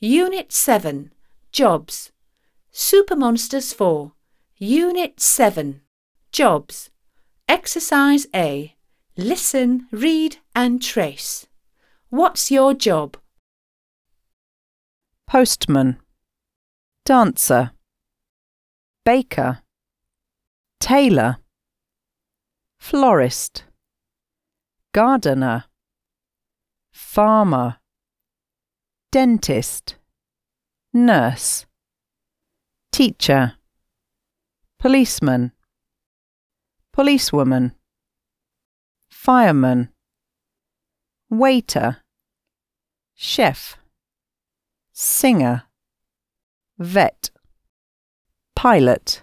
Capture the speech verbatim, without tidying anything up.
Unit seven. Jobs. Super Monsters four. Unit seven. Jobs. Exercise A. Listen, read and trace. What's your job? Postman, dancer, baker, tailor, florist, gardener, farmer, dentist, nurse, teacher, policeman, policewoman, fireman, waiter, chef, singer, vet, pilot.